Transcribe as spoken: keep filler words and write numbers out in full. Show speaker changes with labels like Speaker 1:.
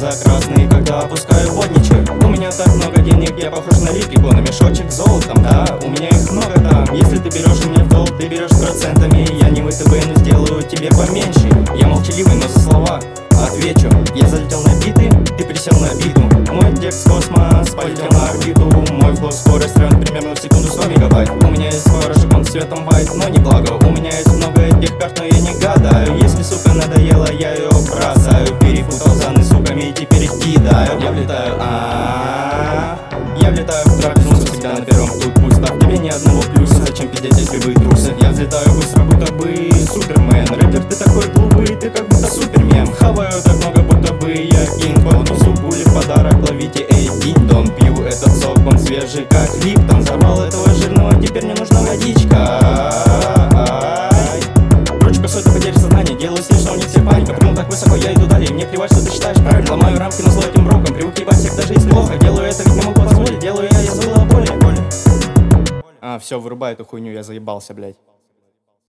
Speaker 1: глаза красные, когда опускаю водничек. У меня так много денег, я похож на Липрику, на мешочек с золотом, да. У меня их много там. Если ты берешь у меня в долг, ты берешь процентами. Я не ВТБ, но сделаю тебе поменьше. Я молчаливый, но за слова отвечу. Я залетел на биты, ты присел на биту. Мой текст космос полетел на орбиту. Мой флоу скорость равен примерно в секунду сто мегабайт. У меня есть свой рожек, он цветом white, но не благо. У меня есть много этих карт, но я не гадаю. Если сука надоела, я ее бросаю. Перепутал заны суками и теперь их кидаю. Я влетаю, а я влетаю в трапезу, всегда на первом тут пусть. Так тебе ни одного плюса, зачем пиздеть, если вы трусы? Я взлетаю быстро, будто бы супермен. Рэпер, ты такой глупый, ты как будто супермен. Хаваю так много, будто бы я кинг. Полотну суку или в подарок ловите, эй, динь-дон. Пью этот сок, он свежий как Липтон. Взорвал этого жирного, теперь мне нужна водичка. Короче, сотни потерь сознания, делаю сильно, что у них все паника. Прыгнул так высоко, я иду далее, мне плевать, что ты считаешь правильно. Ломаю рамки, но зло этим броком, привык ебать всех, даже если плохо. Делаю это, ведь не могу позволить, делаю я, я забыл о боли. А, все, вырубай эту хуйню, я заебался, блядь.